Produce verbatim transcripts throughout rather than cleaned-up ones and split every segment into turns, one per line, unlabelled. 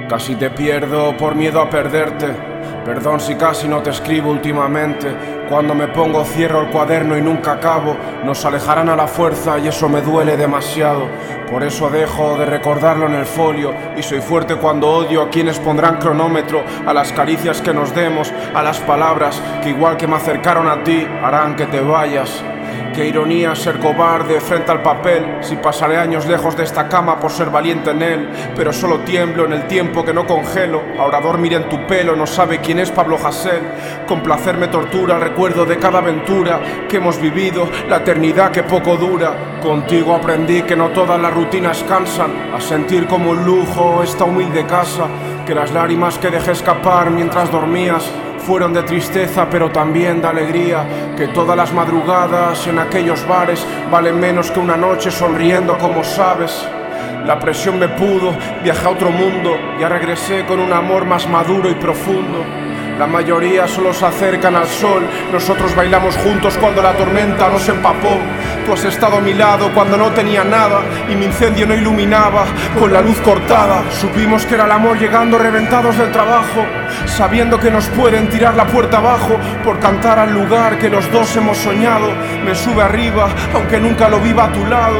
Casi te pierdo por miedo a perderte. Perdón si casi no te escribo últimamente. Cuando me pongo cierro el cuaderno y nunca acabo. Nos alejarán a la fuerza y eso me duele demasiado. Por eso dejo de recordarlo en el folio. Y soy fuerte cuando odio a quienes pondrán cronómetro. A las caricias que nos demos, a las palabras que igual que me acercaron a ti harán que te vayas. Qué ironía ser cobarde frente al papel. Si pasaré años lejos de esta cama por ser valiente en él. Pero solo tiemblo en el tiempo que no congelo. Ahora dormir en tu pelo no sabe quién es Pablo Hasél. Con placer me tortura el recuerdo de cada aventura que hemos vivido, la eternidad que poco dura. Contigo aprendí que no todas las rutinas cansan. A sentir como un lujo esta humilde casa. Que las lágrimas que dejé escapar mientras dormías fueron de tristeza pero también de alegría. Que todas las madrugadas en aquellos bares valen menos que una noche sonriendo, como sabes. La presión me pudo, viajé a otro mundo. Ya regresé con un amor más maduro y profundo. La mayoría solo se acercan al sol. Nosotros bailamos juntos cuando la tormenta nos empapó. Tú has estado a mi lado cuando no tenía nada y mi incendio no iluminaba con la luz cortada. Supimos que era el amor llegando reventados del trabajo, sabiendo que nos pueden tirar la puerta abajo por cantar al lugar que los dos hemos soñado. Me sube arriba aunque nunca lo viva a tu lado.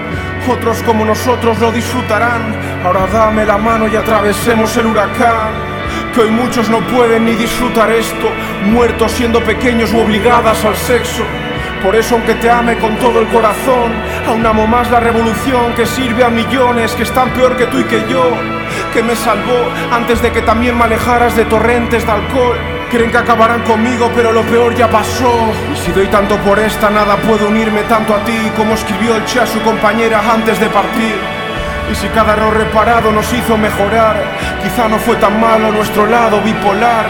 Otros como nosotros lo disfrutarán. Ahora dame la mano y atravesemos el huracán. Que hoy muchos no pueden ni disfrutar esto, muertos siendo pequeños u obligadas al sexo. Por eso aunque te ame con todo el corazón, aún amo más la revolución que sirve a millones que están peor que tú y que yo. Que me salvó antes de que también me alejaras de torrentes de alcohol. Creen que acabarán conmigo pero lo peor ya pasó. Y si doy tanto por esta nada puedo unirme tanto a ti como escribió el Che a su compañera antes de partir. Y si cada error reparado nos hizo mejorar, quizá no fue tan malo nuestro lado bipolar.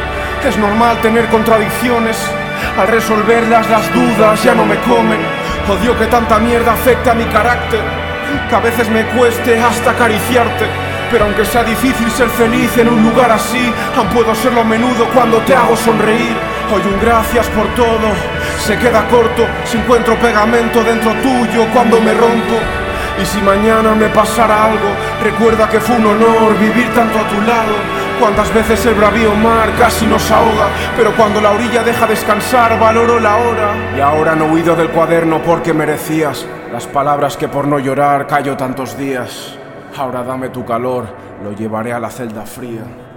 Es normal tener contradicciones, al resolverlas las dudas ya no me comen. Odio que tanta mierda afecte a mi carácter, que a veces me cueste hasta acariciarte. Pero aunque sea difícil ser feliz en un lugar así, aún puedo serlo a menudo cuando te hago sonreír. Hoy un gracias por todo se queda corto si encuentro pegamento dentro tuyo cuando me rompo. Y si mañana me pasara algo, recuerda que fue un honor vivir tanto a tu lado. Cuántas veces el bravío mar casi nos ahoga, pero cuando la orilla deja descansar valoro la hora. Y ahora no huido del cuaderno porque merecías las palabras que por no llorar callo tantos días. Ahora dame tu calor, lo llevaré a la celda fría.